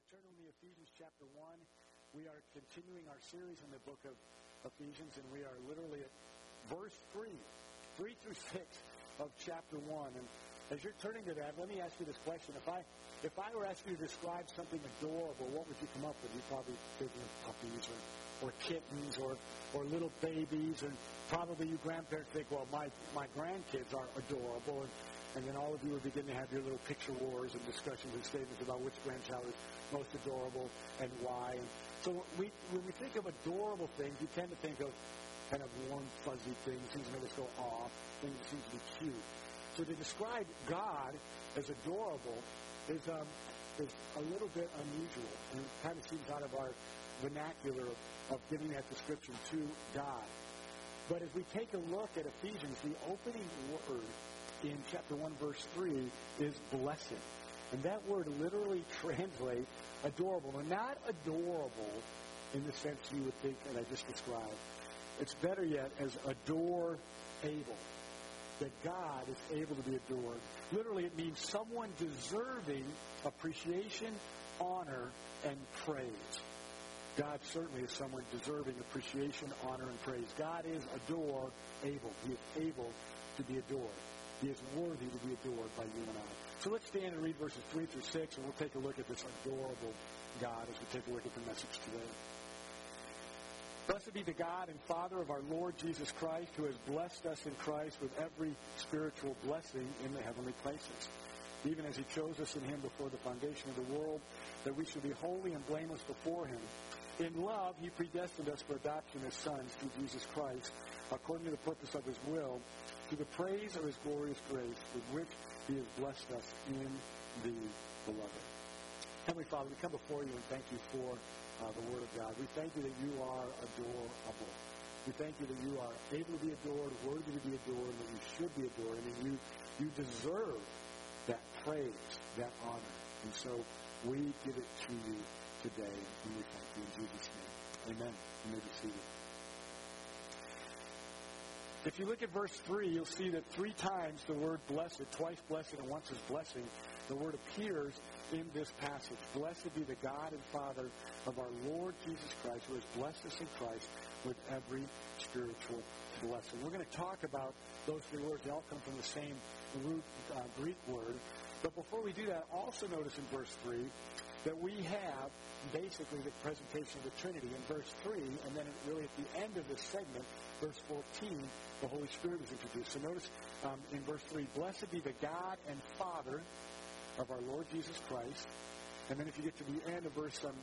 Turn with me to Ephesians chapter 1. We are continuing our series in the book of Ephesians, and we are literally at verse 3 through 6 of chapter 1. And as you're turning to that, let me ask you this question. If I were asking you to describe something adorable, what would you come up with? You'd probably think of puppies or kittens or little babies, and probably you grandparents think, well, my grandkids are adorable, and then all of you would begin to have your little picture wars and discussions and statements about which grandchild is most adorable and why. And so when we think of adorable things, you tend to think of kind of warm, fuzzy things that never go off, things that seem to be cute. So to describe God as adorable is a little bit unusual, and it kind of seems out of our vernacular of giving that description to God. But as we take a look at Ephesians, the opening word in chapter 1, verse 3 is blessing. And that word literally translates adorable. And not adorable in the sense you would think that I just described. It's better yet as adore-able. That God is able to be adored. Literally, it means someone deserving appreciation, honor, and praise. God certainly is someone deserving appreciation, honor, and praise. God is adore-able. He is able to be adored. He is worthy to be adored by you and I. So let's stand and read verses 3 through 6, and we'll take a look at this adorable God as we take a look at the message today. Blessed be the God and Father of our Lord Jesus Christ, who has blessed us in Christ with every spiritual blessing in the heavenly places, even as he chose us in him before the foundation of the world, that we should be holy and blameless before him. In love, he predestined us for adoption as sons through Jesus Christ, according to the purpose of his will, to the praise of his glorious grace, with which he has blessed us in the beloved. Heavenly Father, we come before you and thank you for the Word of God. We thank you that you are adorable. We thank you that you are able to be adored, worthy to be adored, and that you should be adored, and that you deserve that praise, that honor. And so we give it to you today, and we thank you in Jesus' name. Amen. You may be seated. If you look at verse 3, you'll see that 3 times the word blessed, twice blessed and once as blessing, the word appears in this passage. Blessed be the God and Father of our Lord Jesus Christ, who has blessed us in Christ with every spiritual blessing. We're going to talk about those 3 words. They all come from the same root Greek word. But before we do that, also notice in verse 3 that we have basically the presentation of the Trinity in verse 3, and then really at the end of this segment, verse 14, the Holy Spirit is introduced. So notice in verse 3, blessed be the God and Father of our Lord Jesus Christ. And then if you get to the end of verse 13,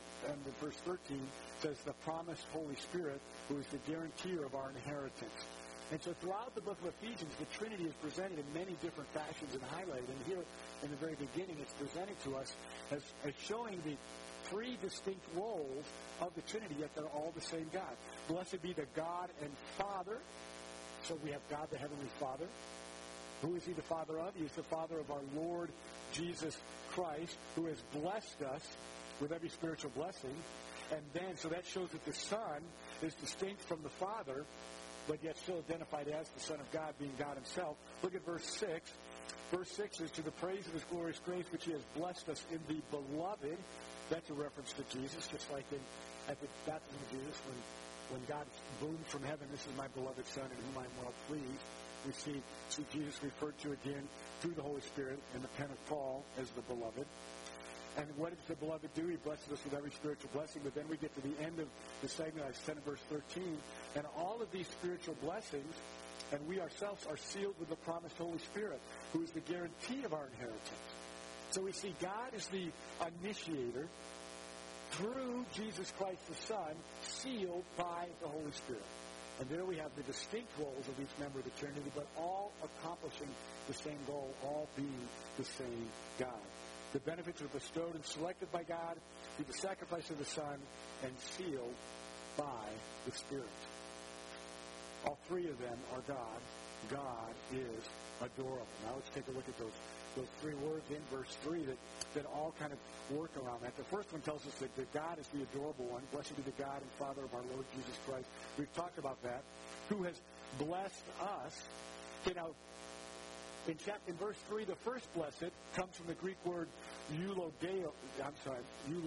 it says the promised Holy Spirit, who is the guarantor of our inheritance. And so throughout the book of Ephesians, the Trinity is presented in many different fashions and highlighted. And here in the very beginning, it's presented to us as showing the 3 distinct roles of the Trinity, yet they're all the same God. Blessed be the God and Father. So we have God, the Heavenly Father. Who is he the Father of? He is the Father of our Lord Jesus Christ, who has blessed us with every spiritual blessing. And then, so that shows that the Son is distinct from the Father, but yet still identified as the Son of God, being God himself. Look at verse 6. Verse 6 is to the praise of his glorious grace, which he has blessed us in the beloved. That's a reference to Jesus, just like at the baptism of Jesus, when God boomed from heaven, this is my beloved Son in whom I am well pleased. We see Jesus referred to again through the Holy Spirit in the pen of Paul as the beloved. And what does the beloved do? He blesses us with every spiritual blessing. But then we get to the end of the segment, I said in verse 13, and all of these spiritual blessings, and we ourselves are sealed with the promised Holy Spirit, who is the guarantee of our inheritance. So we see God is the initiator through Jesus Christ the Son, sealed by the Holy Spirit. And there we have the distinct roles of each member of the Trinity, but all accomplishing the same goal, all being the same God. The benefits are bestowed and selected by God through the sacrifice of the Son and sealed by the Spirit. All 3 of them are God. God is adorable. Now let's take a look at those 3 words in verse 3 that all kind of work around that. The first one tells us that God is the adorable one. Blessed be the God and Father of our Lord Jesus Christ. We've talked about that. Who has blessed us. Okay, now, in verse 3, the first blessed comes from the Greek word eulogeo. I'm sorry,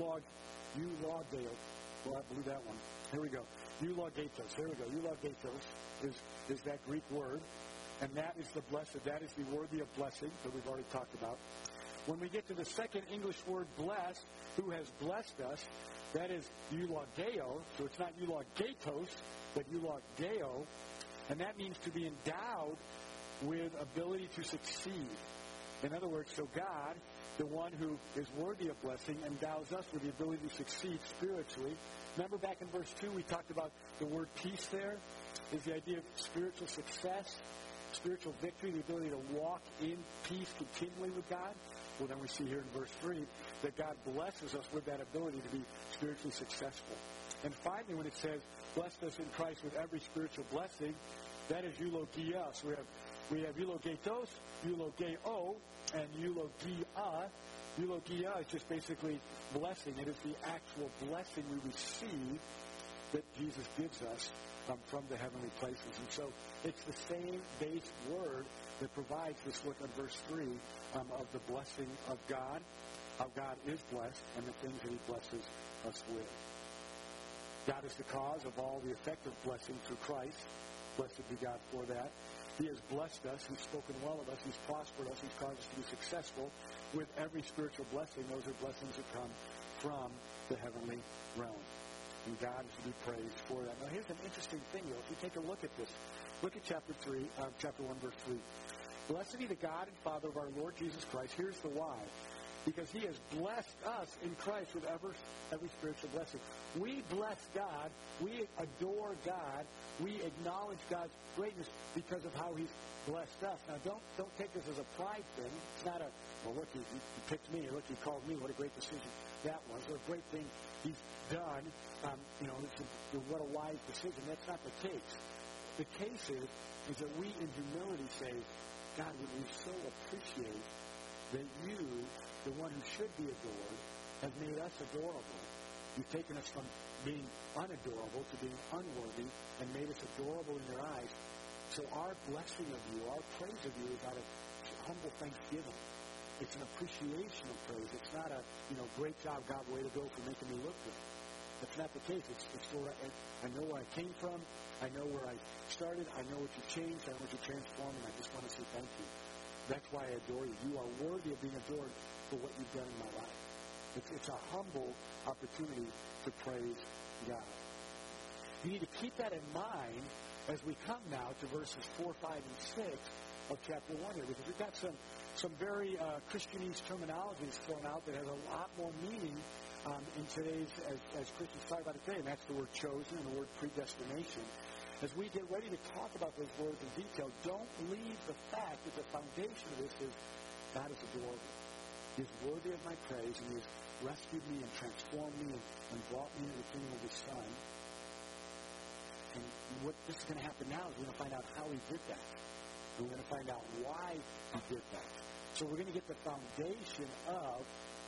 eulogeo. Well, I blew that one. Here we go. Eulogatos. There we go. Eulogatos is that Greek word. And that is the blessed. That is the worthy of blessing that we've already talked about. When we get to the second English word blessed, who has blessed us, that is eulogeo. So it's not eulogatos, but eulogeo. And that means to be endowed with ability to succeed. In other words, so God, the one who is worthy of blessing, endows us with the ability to succeed spiritually. Remember back in verse 2, we talked about the word peace there is the idea of spiritual success, spiritual victory, the ability to walk in peace continually with God. Well, then we see here in verse 3 that God blesses us with that ability to be spiritually successful. And finally, when it says, blessed us in Christ with every spiritual blessing, that is eulogia. So we have eulogatos, eulogeo, and eulogia. Eulogia is just basically blessing. It is the actual blessing we receive that Jesus gives us from the heavenly places. And so it's the same base word that provides this look at verse 3 of the blessing of God, how God is blessed, and the things that he blesses us with. God is the cause of all the effective blessing through Christ. Blessed be God for that. He has blessed us. He's spoken well of us. He's prospered us. He's caused us to be successful with every spiritual blessing. Those are blessings that come from the heavenly realm. And God is to be praised for that. Now, here's an interesting thing, though. If you take a look at this, look at chapter 1, verse 3. Blessed be the God and Father of our Lord Jesus Christ. Here's the why. Because he has blessed us in Christ with every spiritual blessing. We bless God. We adore God. We acknowledge God's greatness because of how he's blessed us. Now, don't take this as a pride thing. It's not a, well, look, he picked me, or look, he called me. What a great decision that was. Or a great thing he's done. What a wise decision. That's not the case. The case is that we in humility say, God, we so appreciate that you, the one who should be adored, have made us adorable. You've taken us from being unadorable to being unworthy and made us adorable in your eyes. So our blessing of you, our praise of you is out of humble thanksgiving. It's an appreciation of praise. It's not a, great job, God, way to go for making me look good. That's not the case. It's where I know where I came from. I know where I started. I know what you changed. I know what you transformed, and I just want to say thank you. That's why I adore you. You are worthy of being adored for what you've done in my life. It's a humble opportunity to praise God. You need to keep that in mind as we come now to verses 4, 5, and 6 of chapter 1 here, because we've got some very Christianese terminologies thrown out that has a lot more meaning in today's, as Christians talk about it today, and that's the word chosen and the word predestination. As we get ready to talk about those words in detail, don't leave the fact that the foundation of this is God is adorable. He is worthy of my praise, and he has rescued me and transformed me and brought me into the kingdom of his Son. And what this is going to happen now is we're going to find out how he did that. We're going to find out why he did that. So we're going to get the foundation of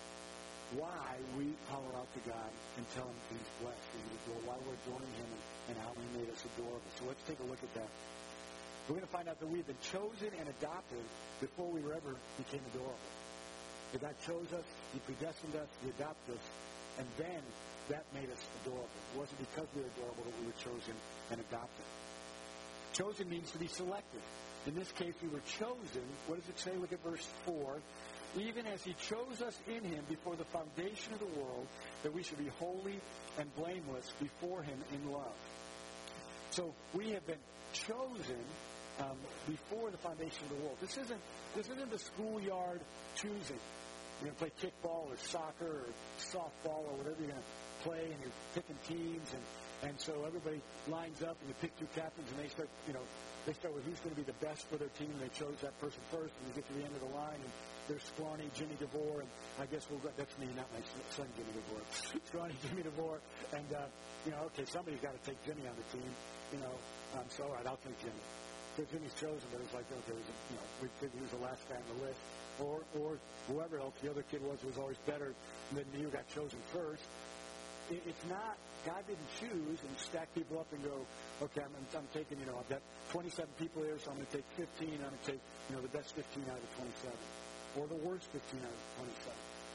why we holler out to God and tell him he's blessed and he's adored, why we're adoring him and how he made us adorable. So let's take a look at that. We're going to find out that we've been chosen and adopted before we ever became adorable. That God chose us, he predestined us, he adopted us, and then that made us adorable. It wasn't because we were adorable that we were chosen and adopted. Chosen means to be selected. In this case, we were chosen. What does it say? Look at verse 4. Even as he chose us in him before the foundation of the world, that we should be holy and blameless before him in love. So we have been chosen before the foundation of the world. This isn't the schoolyard choosing. You're going to play kickball or soccer or softball or whatever you're going to play, and you're picking teams, and so everybody lines up, and you pick two captains, and they start with who's going to be the best for their team. They chose that person first, and you get to the end of the line, and there's scrawny Jimmy DeVore, and I guess that's me, not my son Jimmy DeVore. Scrawny Jimmy DeVore, and okay, somebody's got to take Jimmy on the team. So all right, I'll take Jimmy. So Jimmy's chosen, but it's like, okay, we figured he was the last guy on the list, or whoever else the other kid was always better than me who got chosen first. It's not, God didn't choose and stack people up and go, okay, I'm taking, I've got 27 people here, so I'm going to take 15. I'm going to take, the best 15 out of the 27. Or the worst 15 out of the 27.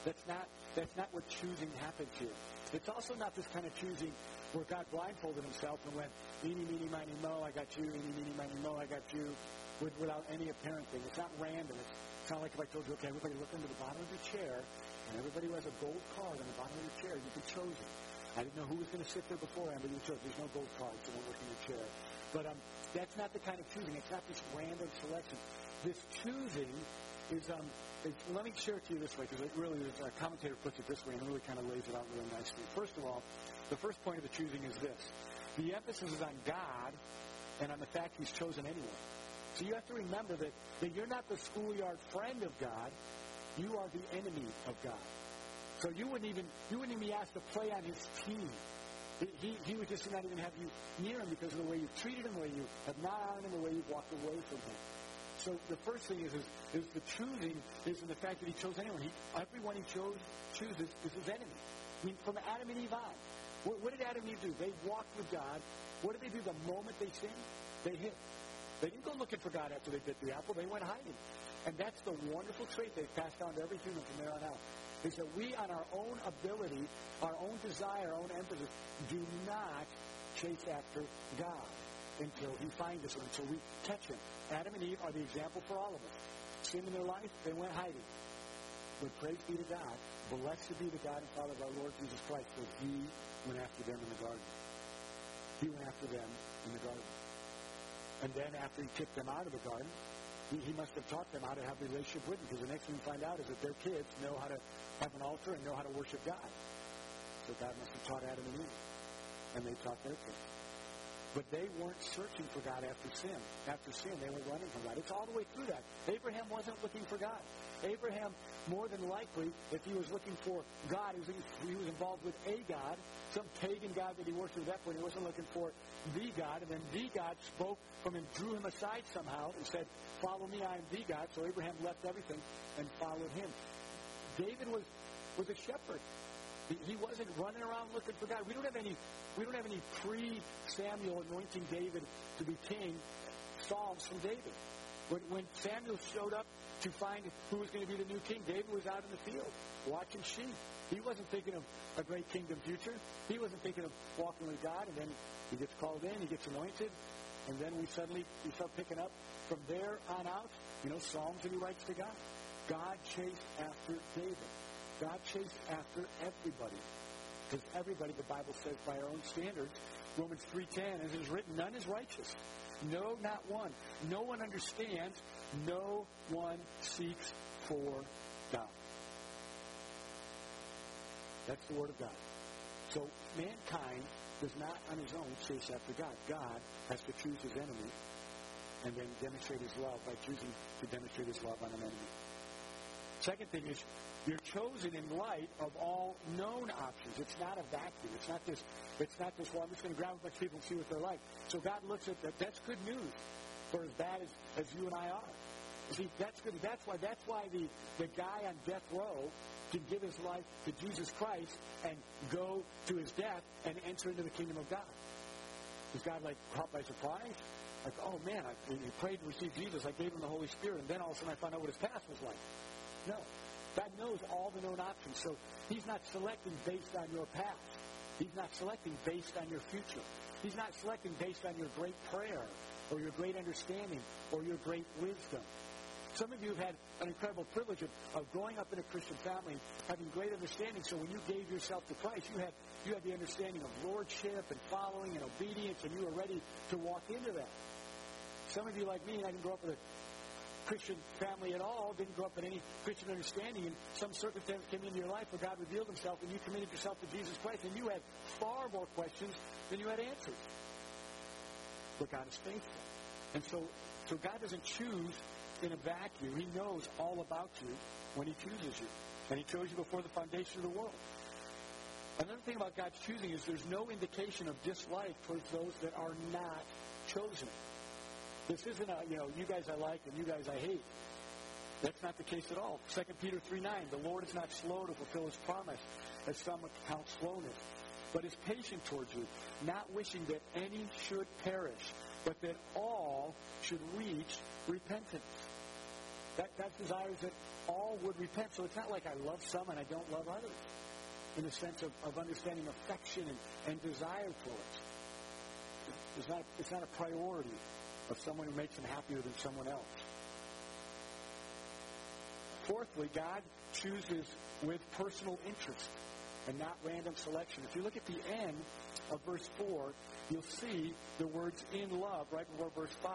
That's not what choosing happens here. It's also not this kind of choosing where God blindfolded himself and went, eeny, meeny, miny, mo, I got you, eeny, meeny, miny, mo, I got you, without any apparent thing. It's not random. It's not like if I told you, okay, everybody look into the bottom of your chair, and everybody who has a gold card on the bottom of your chair, you've been chosen. I didn't know who was going to sit there beforehand, but you chose. There's no gold card, so don't look in your chair. But that's not the kind of choosing. It's not this random selection. This choosing is, let me share it to you this way, because it really is, a commentator puts it this way, and really kind of lays it out really nicely. First of all, the first point of the choosing is this. The emphasis is on God and on the fact he's chosen anyone. So you have to remember that you're not the schoolyard friend of God. You are the enemy of God. So you wouldn't even be asked to play on his team. He would just not even have you near him because of the way you've treated him, the way you have not honored him, the way you've walked away from him. So the first thing is the choosing is in the fact that he chose anyone. Everyone he chooses is his enemy. I mean, from Adam and Eve on. What did Adam and Eve do? They walked with God. What did they do the moment they sinned? They hid. They didn't go looking for God after they bit the apple. They went hiding. And that's the wonderful trait they've passed down to every human from there on out, is that we, on our own ability, our own desire, our own emphasis, do not chase after God until he finds us or until we catch him. Adam and Eve are the example for all of us. Sin in their life, they went hiding. But praise be to God. Blessed be the God and Father of our Lord Jesus Christ, for he went after them in the garden. He went after them in the garden. And then after he kicked them out of the garden, he must have taught them how to have a relationship with him, because the next thing we find out is that their kids know how to have an altar and know how to worship God. So God must have taught Adam and Eve, and they taught their kids. But they weren't searching for God after sin. After sin, they were running from God. It's all the way through that. Abraham wasn't looking for God. Abraham, more than likely, if he was looking for God, he was involved with a God, some pagan God that he worshipped at that point. He wasn't looking for the God. And then the God spoke from him, drew him aside somehow, and said, follow me, I am the God. So Abraham left everything and followed him. David was a shepherd. He wasn't running around looking for God. We don't have any pre-Samuel anointing David to be king psalms from David. When Samuel showed up to find who was going to be the new king, David was out in the field watching sheep. He wasn't thinking of a great kingdom future. He wasn't thinking of walking with God. And then he gets called in, he gets anointed, and then we start picking up from there on out, psalms that he writes to God. God chased after David. God chased after everybody. Because everybody, the Bible says, by our own standards, Romans 3:10, as it is written, none is righteous. No, not one. No one understands. No one seeks for God. That's the Word of God. So mankind does not on his own chase after God. God has to choose his enemy and then demonstrate his love by choosing to demonstrate his love on an enemy. Second thing is, you're chosen in light of all known options. It's not a vacuum. It's not this, well, I'm just going to grab a bunch of people and see what they're like. So God looks at that. That's good news for as bad as you and I are. You see, that's good. That's why the guy on death row can give his life to Jesus Christ and go to his death and enter into the kingdom of God. Is God caught by surprise? Oh man, he prayed to receive Jesus. I gave him the Holy Spirit, and then all of a sudden I found out what his past was like. No. God knows all the known options. So he's not selecting based on your past. He's not selecting based on your future. He's not selecting based on your great prayer or your great understanding or your great wisdom. Some of you have had an incredible privilege of growing up in a Christian family, having great understanding. So when you gave yourself to Christ, you had the understanding of lordship and following and obedience, and you were ready to walk into that. Some of you, like me, I didn't grow up with a Christian family at all, didn't grow up in any Christian understanding, and some circumstance came into your life where God revealed himself and you committed yourself to Jesus Christ, and you had far more questions than you had answers. But God is faithful. And so God doesn't choose in a vacuum. He knows all about you when he chooses you. And he chose you before the foundation of the world. Another thing about God's choosing is there's no indication of dislike towards those that are not chosen. This isn't you guys I like and you guys I hate. That's not the case at all. 2 Peter 3:9, the Lord is not slow to fulfill his promise, as some count slowness, but is patient towards you, not wishing that any should perish, but that all should reach repentance. That desires that all would repent. So it's not like I love some and I don't love others, in the sense of understanding affection and desire towards. It's not a priority of someone who makes them happier than someone else. Fourthly, God chooses with personal interest and not random selection. If you look at the end of verse 4, you'll see the words in love right before verse 5.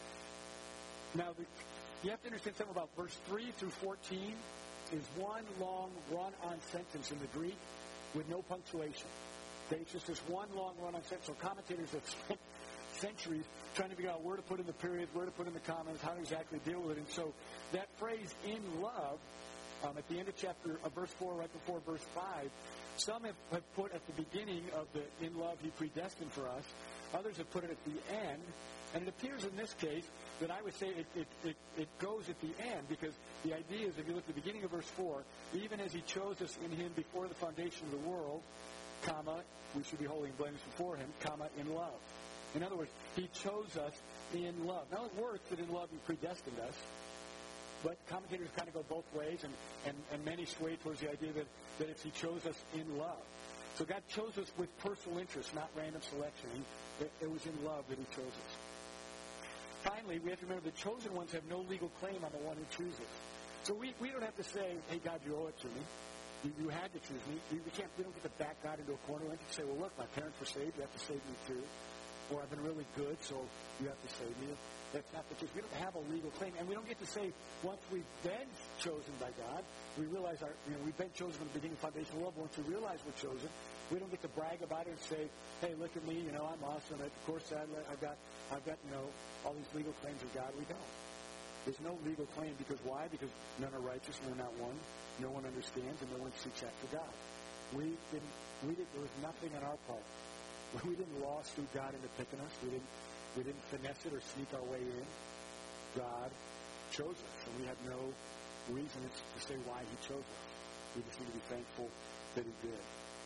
Now, you have to understand something about verse 3 through 14 is one long run-on sentence in the Greek with no punctuation. Okay, it's just this one long run-on sentence. So commentators have spent centuries trying to figure out where to put in the periods, where to put in the commas, how to exactly deal with it. And so that phrase, in love, at the end of verse 4, right before verse 5, some have put at the beginning of the in love he predestined for us. Others have put it at the end. And it appears in this case that I would say it goes at the end, because the idea is, if you look at the beginning of verse 4, even as he chose us in him before the foundation of the world, comma, we should be holy and blameless before him, comma, in love. In other words, he chose us in love. Now, it works that in love he predestined us, but commentators kind of go both ways, and many sway towards the idea that it's he chose us in love. So God chose us with personal interest, not random selection. It was in love that he chose us. Finally, we have to remember the chosen ones have no legal claim on the one who chooses. So we don't have to say, hey, God, you owe it to me. You had to choose me. We don't get to back God into a corner and say, well, look, my parents were saved. You have to save me too. Or I've been really good, so you have to save me. That's not the case. We don't have a legal claim. And we don't get to say, once we've been chosen by God, we realize we've been chosen from the beginning of foundation of love. Once we realize we're chosen, we don't get to brag about it and say, hey, look at me, I'm awesome. Of course, I've got all these legal claims of God. We don't. There's no legal claim, because why? Because none are righteous, no, not one. No one understands, and no one seeks after God. There was nothing on our part. We didn't lawsuit God into picking us. We didn't finesse it or sneak our way in. God chose us, and we have no reason to say why he chose us. We just need to be thankful that he did.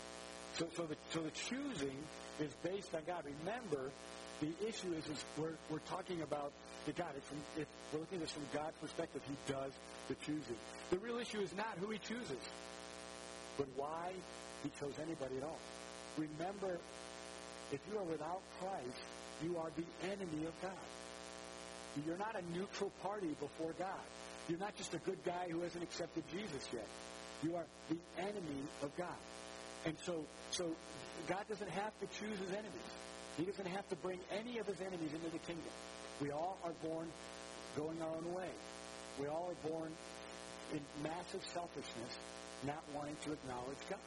So the choosing is based on God. Remember, the issue is we're talking about the God. We're looking at this from God's perspective. He does the choosing. The real issue is not who he chooses, but why he chose anybody at all. Remember, if you are without Christ, you are the enemy of God. You're not a neutral party before God. You're not just a good guy who hasn't accepted Jesus yet. You are the enemy of God. And so God doesn't have to choose his enemies. He doesn't have to bring any of his enemies into the kingdom. We all are born going our own way. We all are born in massive selfishness, not wanting to acknowledge God.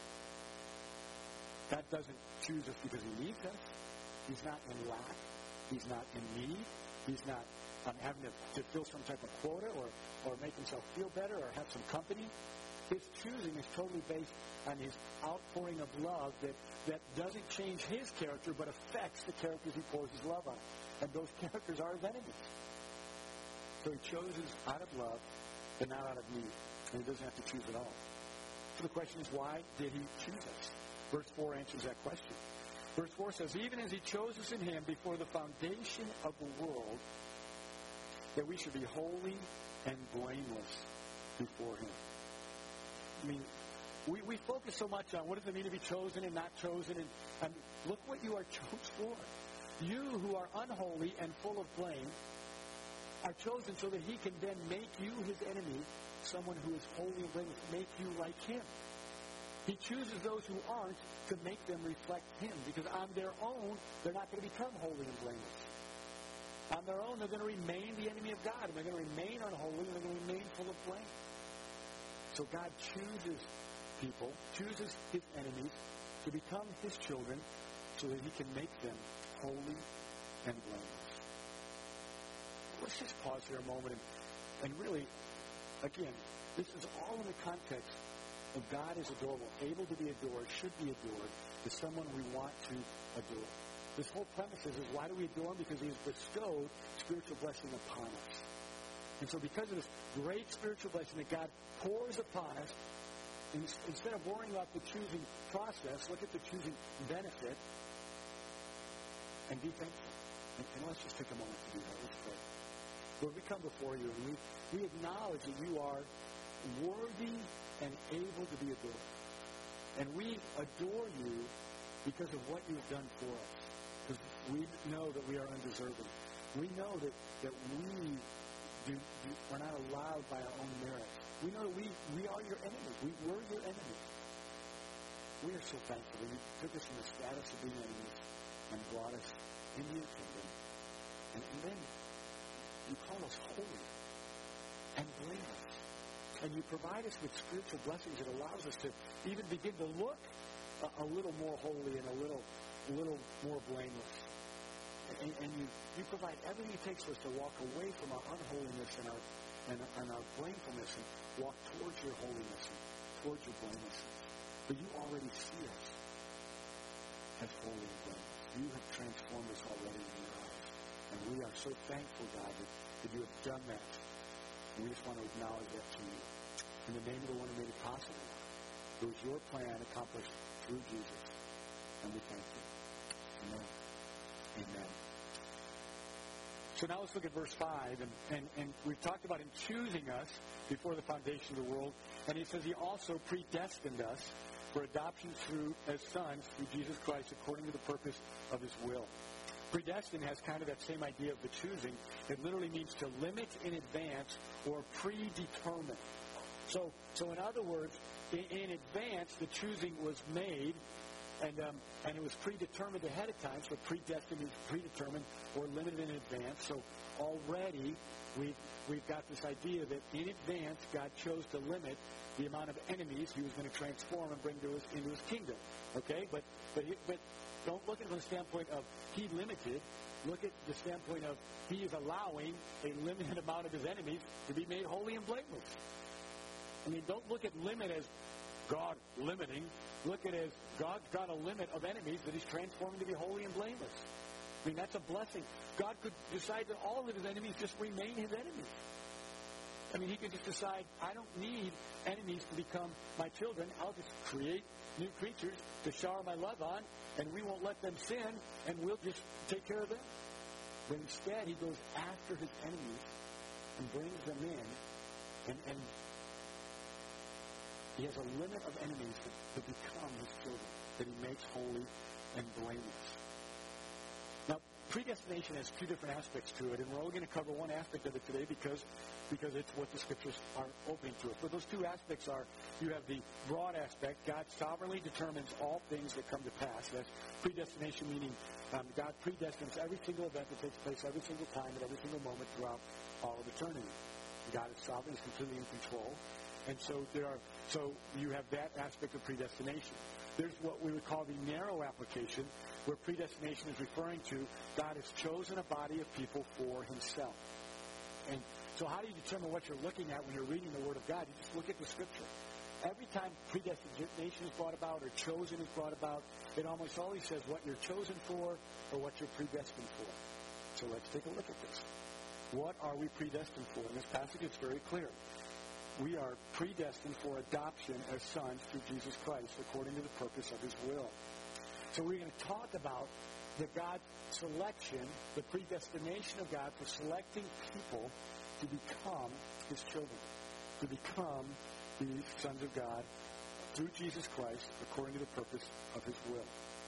God doesn't choose us because he needs us. He's not in lack. He's not in need. He's not having to fill some type of quota or make himself feel better or have some company. His choosing is totally based on his outpouring of love that doesn't change his character but affects the characters he pours his love on. And those characters are his enemies. So he chooses out of love but not out of need. And he doesn't have to choose at all. So the question is, why did he choose us? Verse 4 answers that question. Verse 4 says, even as he chose us in him before the foundation of the world, that we should be holy and blameless before him. I mean, we focus so much on what does it mean to be chosen and not chosen, and look what you are chosen for. You who are unholy and full of blame are chosen so that he can then make you his enemy, someone who is holy and blameless, make you like him. He chooses those who aren't to make them reflect him, because on their own, they're not going to become holy and blameless. On their own, they're going to remain the enemy of God, and they're going to remain unholy, and they're going to remain full of blame. So God chooses people, chooses his enemies to become his children so that he can make them holy and blameless. Let's just pause here a moment and really, again, this is all in the context of God is adorable, able to be adored, should be adored, is someone we want to adore. This whole premise is why do we adore him? Because he has bestowed spiritual blessing upon us. And so because of this great spiritual blessing that God pours upon us, instead of worrying about the choosing process, look at the choosing benefit and be thankful. And let's just take a moment to do that. Let's pray. Lord, we come before you, and we acknowledge that you are worthy and able to be adored. And we adore you because of what you've done for us. Because we know that we are undeserving. We know that we are not allowed by our own merit. We know that we are your enemies. We were your enemies. We are so thankful that you took us from the status of being enemies and brought us into your kingdom. And then you call us holy and blameless. And you provide us with spiritual blessings that allows us to even begin to look a little more holy and a little more blameless. And you provide everything it takes for us to walk away from our unholiness and our blamefulness and walk towards your holiness and towards your blameless. But you already see us as holy and blameless. You have transformed us already in your eyes. And we are so thankful, God, that you have done that. And we just want to acknowledge that to you. In the name of the one who made it possible. It was your plan accomplished through Jesus. And we thank you. Amen. Amen. So now let's look at verse 5. And we've talked about him choosing us before the foundation of the world. And he says he also predestined us for adoption as sons through Jesus Christ according to the purpose of his will. Predestined has kind of that same idea of the choosing. It literally means to limit in advance or predetermine. So in other words, in advance, the choosing was made, and it was predetermined ahead of time. So predestined is predetermined or limited in advance. So already we've got this idea that in advance God chose to limit the amount of enemies he was going to transform and bring into his kingdom. Okay, but don't look at it from the standpoint of he limited. Look at the standpoint of he is allowing a limited amount of his enemies to be made holy and blameless. I mean, don't look at limit as God limiting. Look at it as God's got a limit of enemies that he's transforming to be holy and blameless. I mean, that's a blessing. God could decide that all of his enemies just remain his enemies. I mean, he could just decide, I don't need enemies to become my children. I'll just create new creatures to shower my love on, and we won't let them sin, and we'll just take care of them. But instead, he goes after his enemies and brings them in, and he has a limit of enemies to become his children, that he makes holy and blameless. Now, predestination has two different aspects to it, and we're only going to cover one aspect of it today because it's what the Scriptures are opening to us. But those two aspects are, you have the broad aspect, God sovereignly determines all things that come to pass. That's predestination, meaning God predestines every single event that takes place every single time at every single moment throughout all of eternity. God is sovereign, is completely in control. And so you have that aspect of predestination. There's what we would call the narrow application, where predestination is referring to God has chosen a body of people for himself. And so how do you determine what you're looking at when you're reading the Word of God? You just look at the Scripture. Every time predestination is brought about or chosen is brought about, it almost always says what you're chosen for or what you're predestined for. So let's take a look at this. What are we predestined for? In this passage, it's very clear. We are predestined for adoption as sons through Jesus Christ according to the purpose of his will. So we're going to talk about the God selection, the predestination of God for selecting people to become his children, to become the sons of God through Jesus Christ according to the purpose of his will.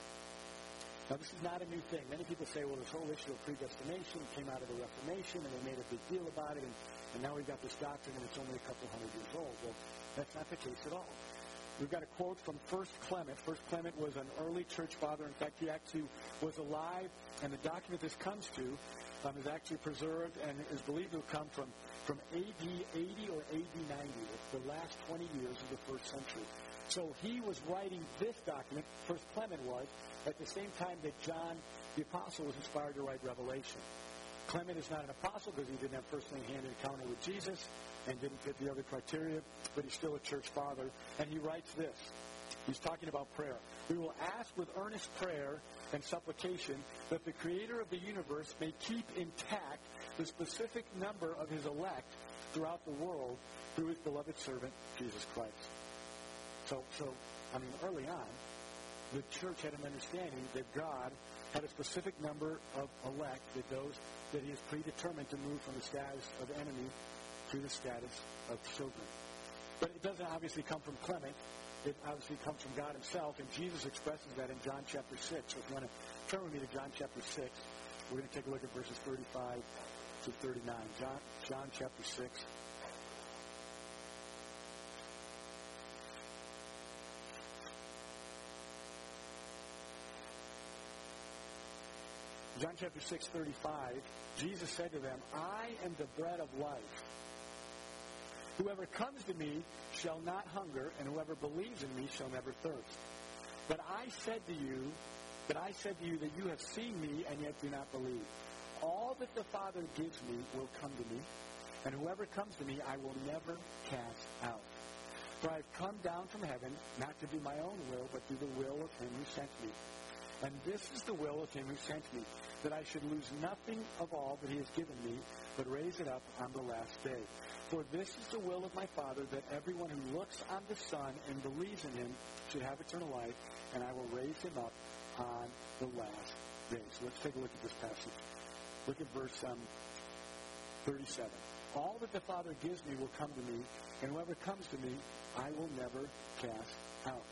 Now, this is not a new thing. Many people say, well, this whole issue of predestination came out of the Reformation, and they made a big deal about it, and now we've got this doctrine, and it's only a couple hundred years old. Well, that's not the case at all. We've got a quote from First Clement. First Clement was an early church father. In fact, he actually was alive, and the document this comes to is actually preserved and is believed to have come from A.D. 80 or A.D. 90, the last 20 years of the first century. So he was writing this document, First Clement was, at the same time that John the Apostle was inspired to write Revelation. Clement is not an apostle because he didn't have first-hand encounter with Jesus and didn't fit the other criteria, but he's still a church father. And he writes this. He's talking about prayer. We will ask with earnest prayer and supplication that the Creator of the universe may keep intact the specific number of his elect throughout the world through his beloved servant, Jesus Christ. So, early on, the church had an understanding that God had a specific number of elect, those that he has predetermined to move from the status of enemy to the status of children. But it doesn't obviously come from Clement. It obviously comes from God himself, and Jesus expresses that in John chapter 6. So if you want to turn with me to John chapter 6, we're going to take a look at verses 35 to 39. John chapter 6. John chapter 6, 35, Jesus said to them, I am the bread of life. Whoever comes to me shall not hunger, and whoever believes in me shall never thirst. But I said to you that you have seen me, and yet do not believe. All that the Father gives me will come to me, and whoever comes to me I will never cast out. For I have come down from heaven, not to do my own will, but to do the will of him who sent me. And this is the will of him who sent me, that I should lose nothing of all that he has given me, but raise it up on the last day. For this is the will of my Father, that everyone who looks on the Son and believes in him should have eternal life, and I will raise him up on the last day. So let's take a look at this passage. Look at verse 37. All that the Father gives me will come to me, and whoever comes to me, I will never cast out.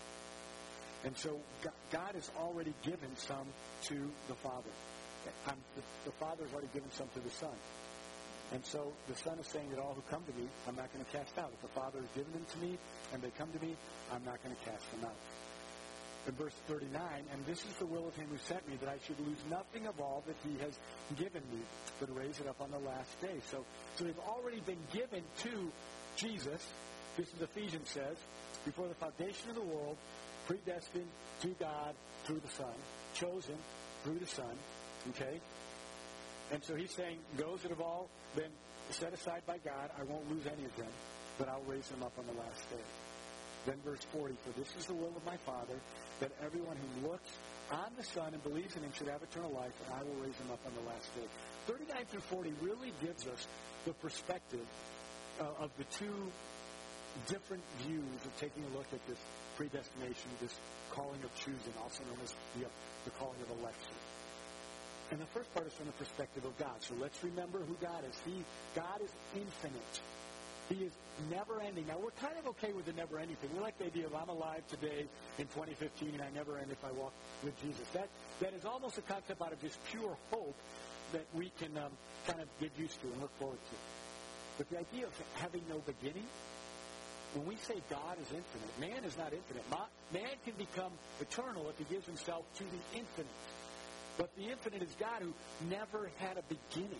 And so God has already given some to the Father. The Father has already given some to the Son. And so the Son is saying that all who come to me, I'm not going to cast out. If the Father has given them to me and they come to me, I'm not going to cast them out. In verse 39, and this is the will of him who sent me, that I should lose nothing of all that he has given me, but raise it up on the last day. So they've already been given to Jesus. This is Ephesians says, before the foundation of the world, predestined to God through the Son, chosen through the Son, okay? And so he's saying, those that have all been set aside by God, I won't lose any of them, but I'll raise them up on the last day. Then verse 40, for this is the will of my Father, that everyone who looks on the Son and believes in him should have eternal life, and I will raise him up on the last day. 39 through 40 really gives us the perspective of the two different views of taking a look at this predestination, this calling of choosing, also known as the calling of election. And the first part is from the perspective of God. So let's remember who God is. God is infinite. He is never-ending. Now, we're kind of okay with the never-ending thing. We like the idea of I'm alive today in 2015 and I never end if I walk with Jesus. That is almost a concept out of just pure hope that we can kind of get used to and look forward to. But the idea of having no beginning, when we say God is infinite, man is not infinite. Man can become eternal if he gives himself to the infinite. But the infinite is God who never had a beginning.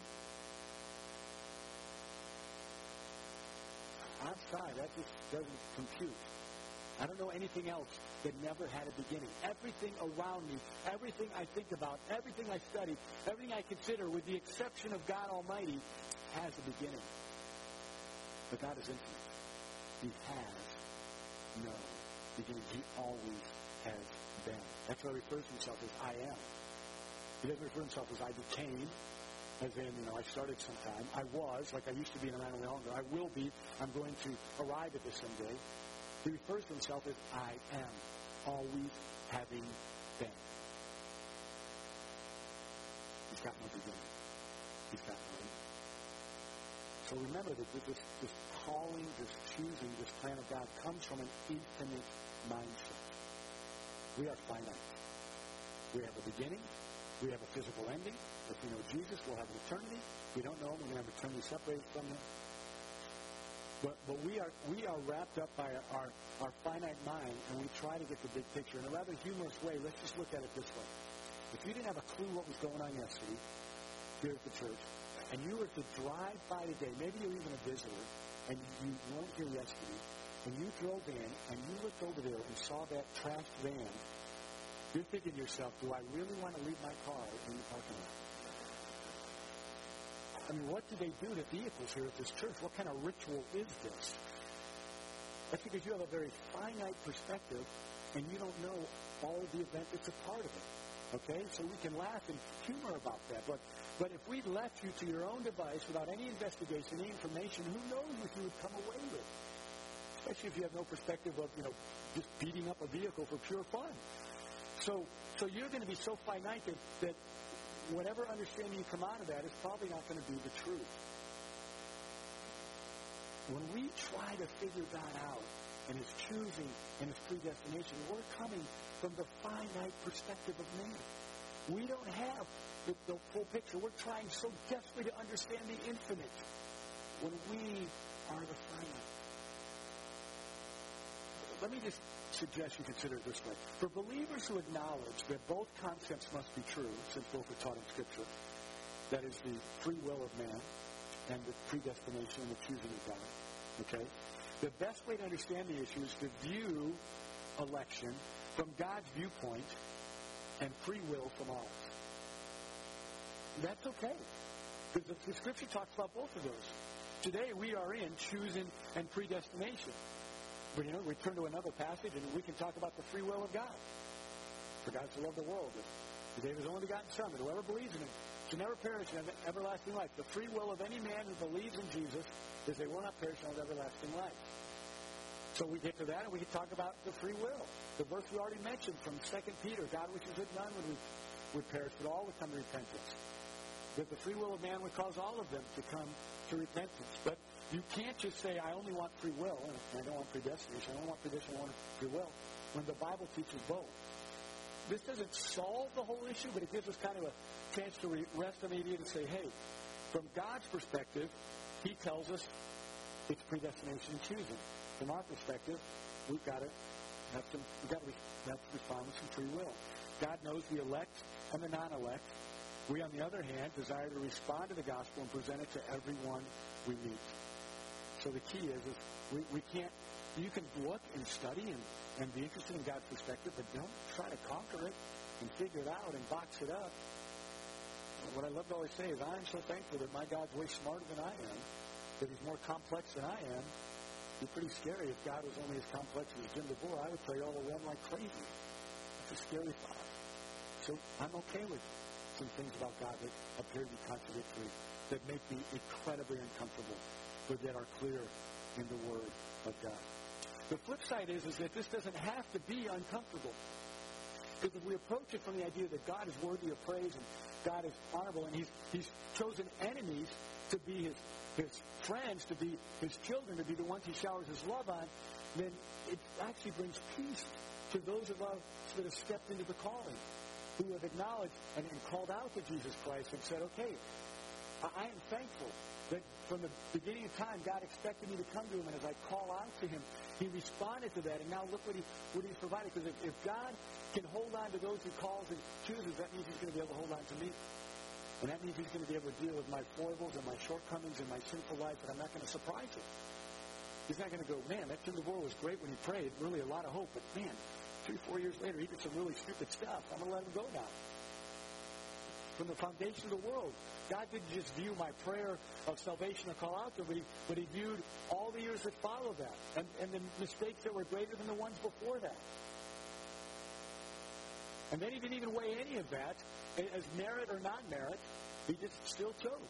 I'm sorry, that just doesn't compute. I don't know anything else that never had a beginning. Everything around me, everything I think about, everything I study, everything I consider, with the exception of God Almighty, has a beginning. But God is infinite. He has no beginning. He always has been. That's why he refers to himself as I am. He doesn't refer to himself as I became, as in, I started sometime. I was, like I used to be and I'm not any longer. I will be. I'm going to arrive at this someday. He refers to himself as I am, always having been. He's got no beginning. He's got no end. So remember that this calling, this choosing, this plan of God comes from an infinite mindset. We are finite. We have a beginning. We have a physical ending. If we know Jesus, we'll have an eternity. If we don't know him, we're going to have eternity separated from him. But we are wrapped up by our finite mind, and we try to get the big picture. In a rather humorous way, let's just look at it this way. If you didn't have a clue what was going on yesterday here at the church, and you were to drive by today, maybe you're even a visitor, and you weren't here yesterday, and you drove in, and you looked over there and saw that trashed van, you're thinking to yourself, do I really want to leave my car in the parking lot? I mean, what do they do to vehicles here at this church? What kind of ritual is this? That's because you have a very finite perspective, and you don't know all of the event that's a part of it. Okay? So we can laugh and humor about that. But if we left you to your own device without any investigation, any information, who knows what you would come away with? Especially if you have no perspective of, just beating up a vehicle for pure fun. So you're going to be so finite that whatever understanding you come out of that is probably not going to be the truth. When we try to figure God out and his choosing and his predestination, we're coming from the finite perspective of man. We don't have the full picture. We're trying so desperately to understand the infinite when we are the finite. Let me just suggest you consider it this way. For believers who acknowledge that both concepts must be true, since both are taught in Scripture, that is the free will of man and the predestination and the choosing of God, okay? The best way to understand the issue is to view election from God's viewpoint and free will from ours. That's okay, because the Scripture talks about both of those. Today we are in choosing and predestination. But, we turn to another passage and we can talk about the free will of God. For God so loved the world that he gave his only begotten Son, that whoever believes in him should never perish and have everlasting life. The free will of any man who believes in Jesus is they will not perish and have everlasting life. So we get to that and we can talk about the free will. The verse we already mentioned from 2 Peter, God wishes that none would perish, but all would come to repentance. That the free will of man would cause all of them to come to repentance. But you can't just say, I only want free will, and I don't want predestination. I don't want predestination, I want free will, when the Bible teaches both. This doesn't solve the whole issue, but it gives us kind of a chance to rest on the idea to say, hey, from God's perspective, he tells us it's predestination and choosing. From our perspective, we've got to respond with some free will. God knows the elect and the non-elect. We, on the other hand, desire to respond to the gospel and present it to everyone we meet. So the key is we can't, you can look and study and be interested in God's perspective, but don't try to conquer it and figure it out and box it up. What I love to always say is, I'm so thankful that my God's way smarter than I am, that he's more complex than I am. It'd be pretty scary if God was only as complex as Jim DeBoer. I would play all the run like crazy. It's a scary thought. So I'm okay with some things about God that appear to be contradictory, that make me incredibly uncomfortable, but that are clear in the Word of God. The flip side is that this doesn't have to be uncomfortable. Because if we approach it from the idea that God is worthy of praise and God is honorable and he's chosen enemies to be his friends, to be his children, to be the ones he showers his love on, then it actually brings peace to those of us that have stepped into the calling, who have acknowledged and called out to Jesus Christ and said, okay, I am thankful that from the beginning of time, God expected me to come to him, and as I call out to him, he responded to that, and now look what he's provided. Because if God can hold on to those he calls and chooses, that means he's going to be able to hold on to me. And that means he's going to be able to deal with my foibles and my shortcomings and my sinful life, and I'm not going to surprise him. He's not going to go, man, that Tim DeBoer was great when he prayed, really a lot of hope, but man, 3-4 years later, he did some really stupid stuff. I'm going to let him go now. From the foundation of the world, God didn't just view my prayer of salvation or call out to me, but he viewed all the years that followed that and the mistakes that were greater than the ones before that. And then he didn't even weigh any of that as merit or non-merit. He just still chose.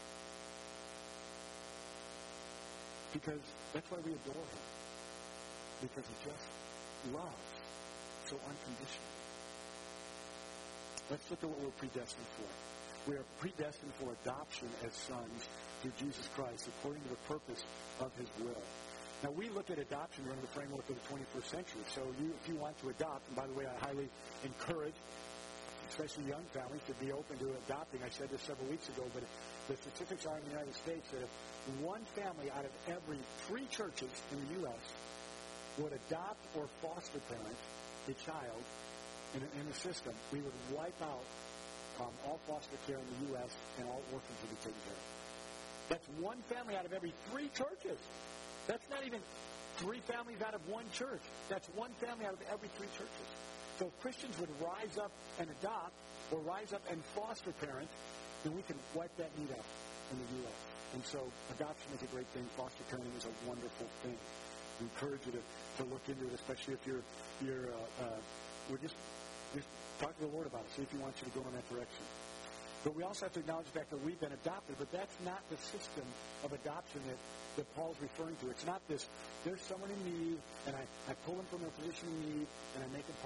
Because that's why we adore him. Because he just loves so unconditionally. Let's look at what we're predestined for. We are predestined for adoption as sons through Jesus Christ according to the purpose of his will. Now, we look at adoption under the framework of the 21st century. So if you want to adopt, and by the way, I highly encourage, especially young families, to be open to adopting. I said this several weeks ago, but the statistics are in the United States that if one family out of every 3 churches in the U.S. would adopt or foster parent a child in the system, we would wipe out all foster care in the U.S. and all orphans would be taken care of. That's one family out of every 3 churches. That's not even 3 families out of 1 church. That's one family out of every 3 churches. So if Christians would rise up and adopt or rise up and foster parent, then we can wipe that need out in the U.S. And so adoption is a great thing. Foster parenting is a wonderful thing. We encourage you to look into it, especially if we're just talk to the Lord about it. See if he wants you to go in that direction. But we also have to acknowledge the fact that we've been adopted, but that's not the system of adoption that Paul's referring to. It's not this, there's someone in need, and I pull them from their position in need, and I make them part of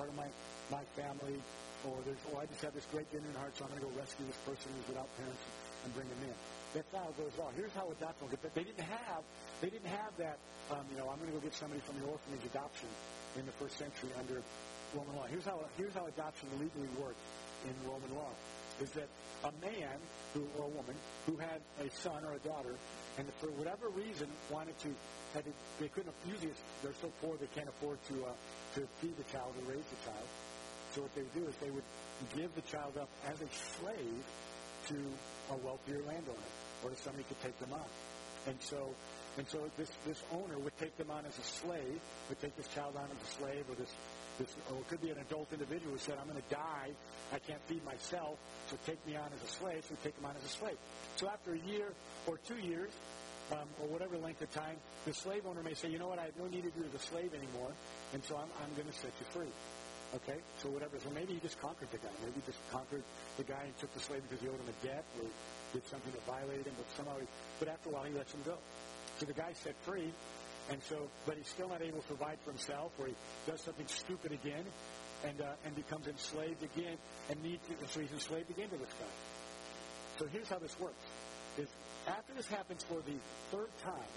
of my family, or I just have this great genuine heart, so I'm going to go rescue this person who's without parents and bring them in. That's not how it goes at all. Here's how adoption will get. They didn't have that. I'm going to go get somebody from the orphanage adoption in the first century under Roman law. Here's how adoption legally worked in Roman law: is that a man or a woman who had a son or a daughter, and for whatever reason they couldn't. Usually they're so poor they can't afford to feed the child or raise the child. So what they would do is they would give the child up as a slave to a wealthier landowner, or somebody could take them on. And so this owner would take them on as a slave, would take this child on as a slave, or it could be an adult individual who said, I'm going to die, I can't feed myself, so take me on as a slave, so take them on as a slave. So after a year or 2 years, or whatever length of time, the slave owner may say, you know what, I don't need you as a slave anymore, and so I'm going to set you free. Okay, so whatever. So maybe he just conquered the guy. Maybe he just conquered the guy and took the slave because he owed him a debt or did something that violated him. But after a while, he lets him go. So the guy's set free, but he's still not able to provide for himself, or he does something stupid again, and becomes enslaved again, so he's enslaved again to this guy. So here's how this works: is after this happens for the third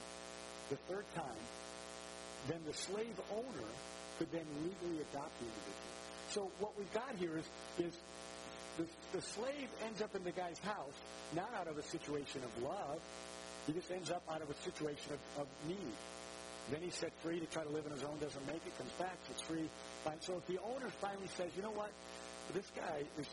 time, then the slave owner could then legally adopt the individual. So what we've got here is the slave ends up in the guy's house, not out of a situation of love. He just ends up out of a situation of need. Then he's set free to try to live on his own, doesn't make it, comes back, gets free. So if the owner finally says, you know what, this guy is,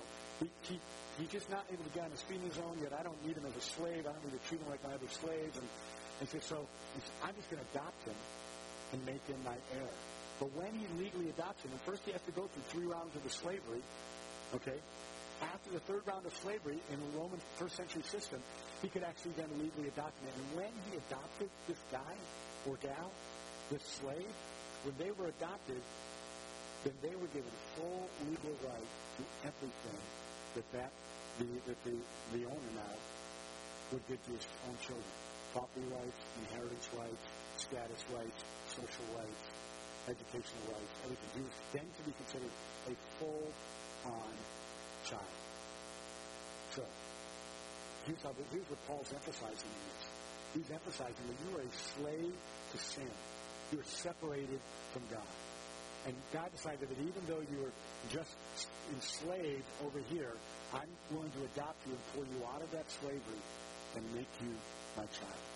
he's just not able to get on his feet on his own, yet I don't need him as a slave, I don't need to treat him like my other slaves, and so I'm just going to adopt him and make him my heir. But when he legally adopts him, and first he has to go through 3 rounds of the slavery, okay? After the 3rd round of slavery in the Roman first century system, he could actually then legally adopt him. And when he adopted this guy or gal, this slave, when they were adopted, then they were given full legal right to everything that the owner now would give to his own children. Property rights, inheritance rights, status rights, social rights, educational rights, everything. He was then to be considered a full-on child. So, here's what Paul's emphasizing in this. He's emphasizing that you are a slave to sin. You are separated from God. And God decided that even though you are just enslaved over here, I'm willing to adopt you and pull you out of that slavery and make you my child.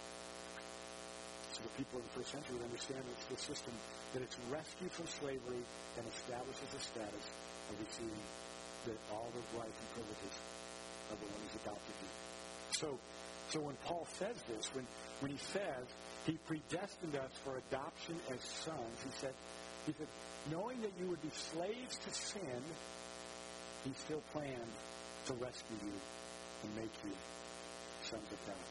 So the people in the first century would understand that it's the system that it's rescued from slavery and establishes the status of receiving all the rights and privileges of the one who's adopted you. So when Paul says this, when he says he predestined us for adoption as sons, he said, knowing that you would be slaves to sin, he still planned to rescue you and make you sons of God.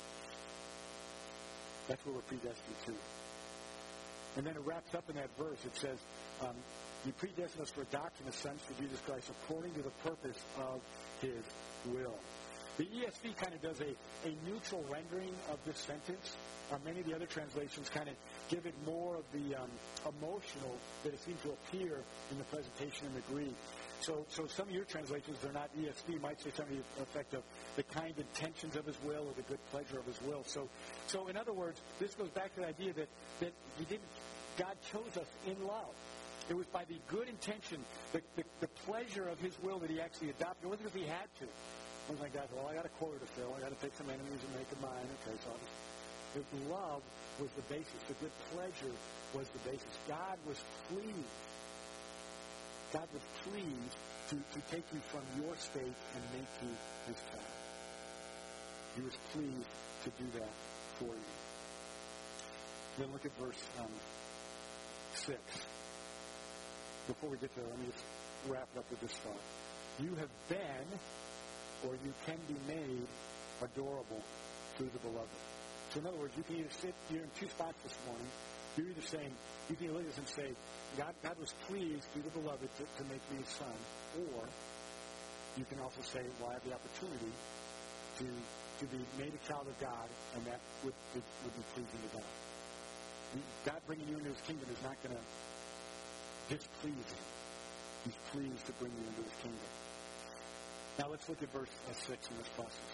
That's what we're predestined to. And then it wraps up in that verse. It says, you predestined us for adoption as sons to Jesus Christ according to the purpose of his will. The ESV kind of does a neutral rendering of this sentence. Many of the other translations kind of give it more of the emotional that it seems to appear in the presentation in the Greek. So some of your translations, they're not ESV, might say something to the effect of the kind intentions of his will or the good pleasure of his will. So in other words, this goes back to the idea that God chose us in love. It was by the good intention, the pleasure of his will that he actually adopted. It wasn't because he had to. It was like, well, I got a quota to fill. I got to take some enemies and make them mine. Okay, so his love was the basis. The good pleasure was the basis. God was pleased. God was pleased to take you from your state and make you his child. He was pleased to do that for you. Then look at verse 6. Before we get there, let me just wrap it up with this thought. You have been, or you can be made, adorable through the beloved. So in other words, you can either sit here in 2 spots this morning. You're either saying, you can look at this and say, God was pleased through the beloved to make me his son. Or you can also say, well, I have the opportunity to be made a child of God, and that would be pleasing to God. God bringing you into his kingdom is not going to displeasing. He's pleased to bring you into his kingdom. Now let's look at verse 6 in this process.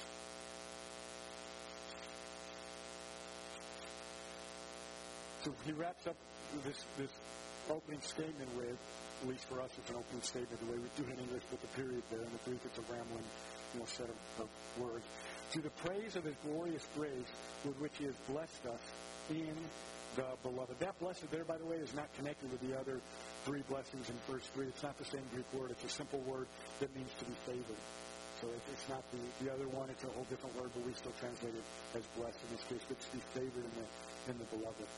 So he wraps up this opening statement with, at least for us it's an opening statement the way we do it in English, with the period there. In the Greek it's a rambling set of words. To the praise of his glorious grace with which he has blessed us in the beloved. That blessed there, by the way, is not connected with the other three blessings in verse 3. It's not the same Greek word. It's a simple word that means to be favored. So it's not the other one. It's a whole different word, but we still translate it as blessed in this case. But to be favored in the beloved.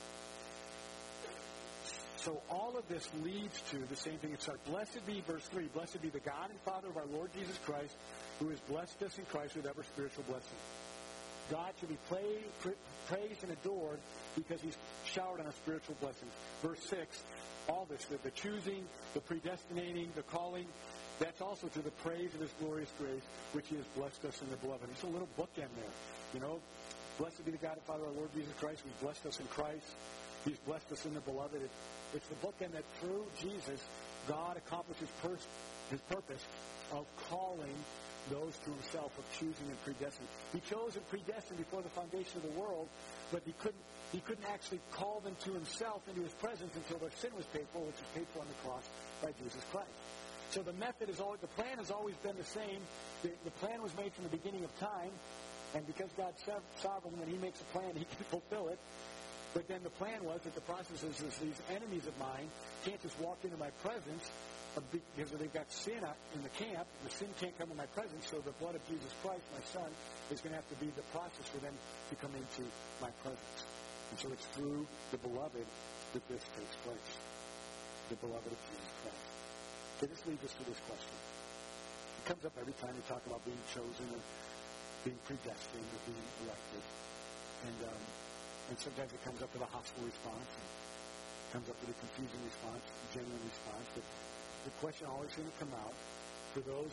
So all of this leads to the same thing. It's like, blessed be, verse 3, blessed be the God and Father of our Lord Jesus Christ, who has blessed us in Christ with every spiritual blessing. God should be praised and adored because he's showered on us spiritual blessings. Verse 6, all this, the choosing, the predestinating, the calling, that's also to the praise of his glorious grace, which he has blessed us in the beloved. There's a little bookend there. Blessed be the God and Father of our Lord Jesus Christ, who's blessed us in Christ. He's blessed us in the beloved. It's the bookend that through Jesus, God accomplishes his purpose of calling those to himself, of choosing and predestining. He chose and predestined before the foundation of the world, but he couldn't actually call them to himself into his presence until their sin was paid for, which was paid for on the cross by Jesus Christ. So the the plan has always been the same. The plan was made from the beginning of time, and because God's sovereign, when he makes a plan, he can fulfill it. But then the plan was that the process is these enemies of mine can't just walk into my presence because they've got sin in the camp. The sin can't come in my presence, so the blood of Jesus Christ, my Son, is going to have to be the process for them to come into my presence. And so it's through the beloved that this takes place. The beloved of Jesus Christ. So this leads us to this question. It comes up every time we talk about being chosen or being predestined or being elected. And sometimes it comes up with a hostile response, and it comes up with a confusing response, a genuine response. But the question always going to come out for those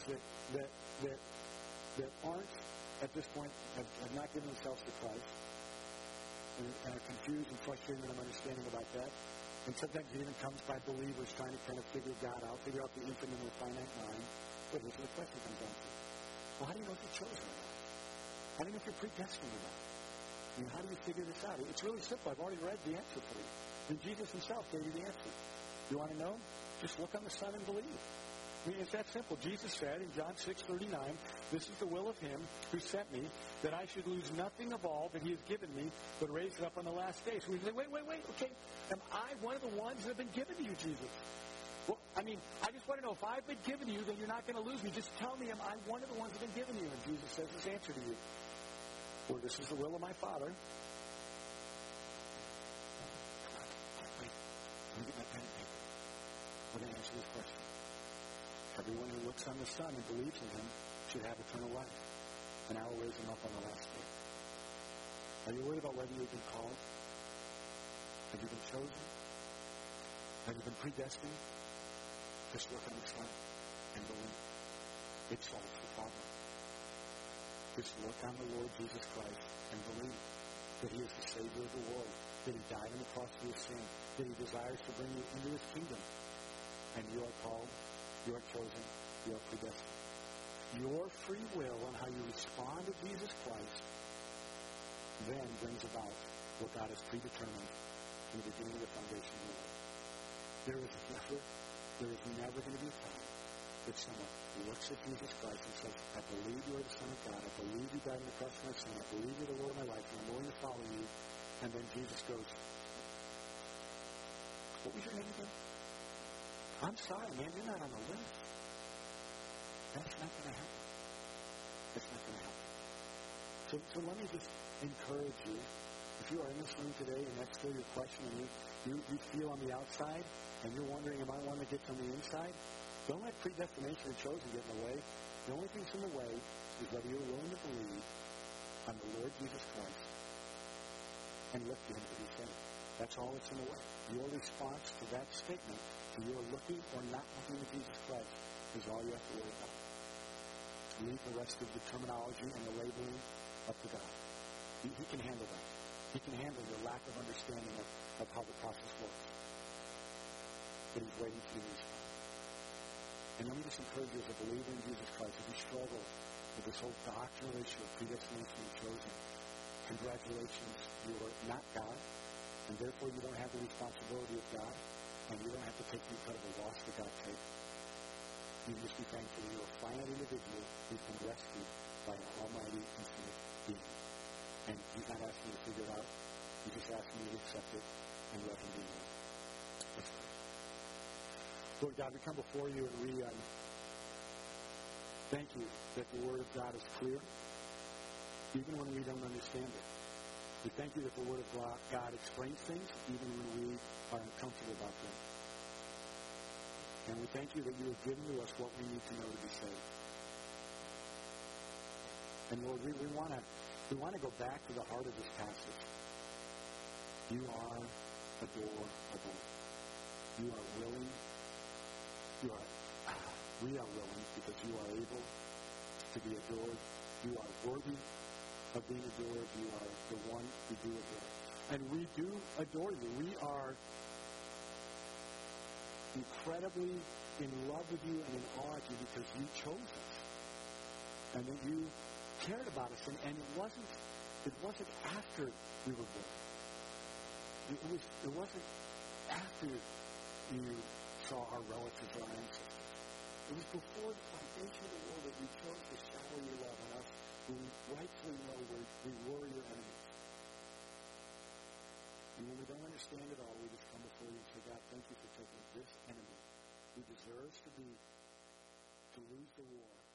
that aren't, at this point, have not given themselves to Christ, and are confused and frustrated in their understanding about that. And sometimes it even comes by believers trying to kind of figure God out, figure out the infinite and finite mind. But here's what the question comes down to. Well, how do you know if you're chosen or not? How do you know if you're predestined or not? How do you figure this out? It's really simple. I've already read the answer for you. And Jesus himself gave you the answer. You want to know? Just look on the Son and believe. It's that simple. Jesus said in John 6:39, this is the will of him who sent me, that I should lose nothing of all that he has given me, but raise it up on the last day. So we say, wait, okay. Am I one of the ones that have been given to you, Jesus? Well, I just want to know, if I've been given to you, then you're not going to lose me. Just tell me, am I one of the ones that have been given to you? And Jesus says his answer to you. For this is the will of my Father. Wait, let me get my pen and paper. I'm going to answer this question. Everyone who looks on the Son and believes in him should have eternal life, and I will raise him up on the last day. Are you worried about whether you've been called? Have you been chosen? Have you been predestined? Just look on the Son and believe. It solves the problem. Just look on the Lord Jesus Christ and believe that he is the Savior of the world, that he died on the cross for your sin, that he desires to bring you into his kingdom. And you are called, you are chosen, you are predestined. Your free will and how you respond to Jesus Christ then brings about what God has predetermined from the beginning of the foundation of the world. There is never going to be a time that someone looks at Jesus Christ and says, I believe you are the Son of God. I believe you died on the cross for my sin. I believe you're the Lord of my life, and I'm willing to follow you. And then Jesus goes, what was your name again? I'm sorry, man, you're not on the list. That's not going to happen. That's not going to happen. So let me just encourage you. If you are in this room today and that's still your question, and you feel on the outside, and you're wondering, am I one that gets on the inside? Don't let predestination or chosen get in the way. The only thing that's in the way is whether you're willing to believe on the Lord Jesus Christ and look to him to be saved. That's all that's in the way. Your response to that statement, to your looking or not looking to Jesus Christ, is all you have to worry about. Leave the rest of the terminology and the labeling up to God. He can handle that. He can handle your lack of understanding of how the process works. but he's waiting for you to respond. And let me just encourage you as a believer in Jesus Christ, if you struggle with this whole doctrinal issue of predestination and chosen, congratulations, you are not God, and therefore you don't have the responsibility of God, and you don't have to take the incredible loss that God takes. You just be thankful you're a finite individual who's been rescued by an almighty, infinite being. And he's not asking you to figure it out. He's just asking you to accept it and let him be there. Let's pray. Lord God, we come before you and we thank you that the Word of God is clear, even when we don't understand it. We thank you that the Word of God explains things, even when we are uncomfortable about them. And we thank you that you have given to us what we need to know to be saved. And Lord, we want to go back to the heart of this passage. You are adorable. You are willing. We are willing because you are able to be adored. You are worthy of being adored. You are the one who do adore. And we do adore you. We are incredibly in love with you and in awe of you because you chose us. And that you cared about us. And it wasn't after we were born. It wasn't after you saw our relatives or our ancestors. It was before the foundation of the world that you chose to shower your love on us, who rightfully know we were your enemies. And when we don't understand it all, we just come before you and say, God, thank you for taking this enemy who deserves to lose the war